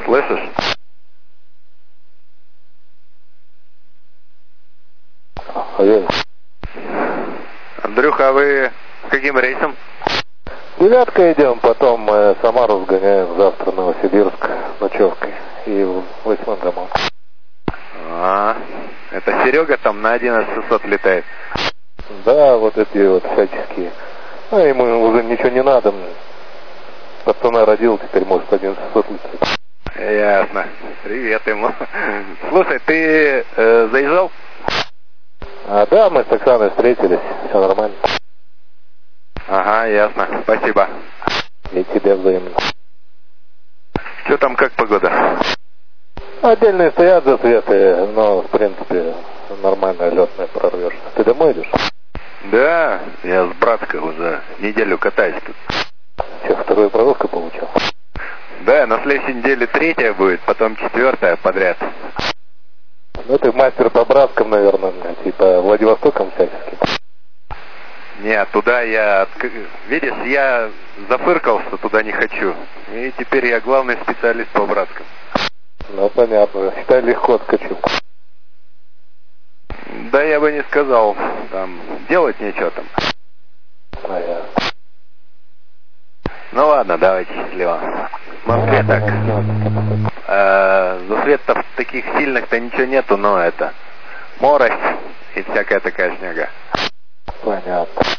Слышишь? Андрюха, а вы каким рейсом? 9 идем, потом мы Самару сгоняем завтра в Новосибирск ночевкой и 8 домой. Это Серега там на 11600 летает? Да, вот эти вот всяческие. А ему уже ничего не надо. Пацана родил, теперь может 11600 летать. Ясно. Привет ему. Слушай, ты заезжал? Да, мы с Оксаной встретились, все нормально. Ага, ясно. Спасибо. И тебе взаимно. Что там, как погода? Отдельные стоят засветы, но в принципе нормально летная прорвешь. Ты домой идешь? Да, я с братской уже неделю катаюсь тут. Че, вторую прорывку получил? Да, на следующей неделе 3-я будет, потом 4-я подряд. Ну ты мастер по браткам, наверное, типа Владивостоком всяческим. Нет, туда видишь, я зафыркался, туда не хочу. И теперь я главный специалист по браткам. Ну понятно, считай, легко отскочил. Да я бы не сказал, там делать нечего там. Ну ладно, давайте счастливо. В Москве так. Засветов таких сильных-то ничего нету, но это морось и всякая такая снега. Понятно.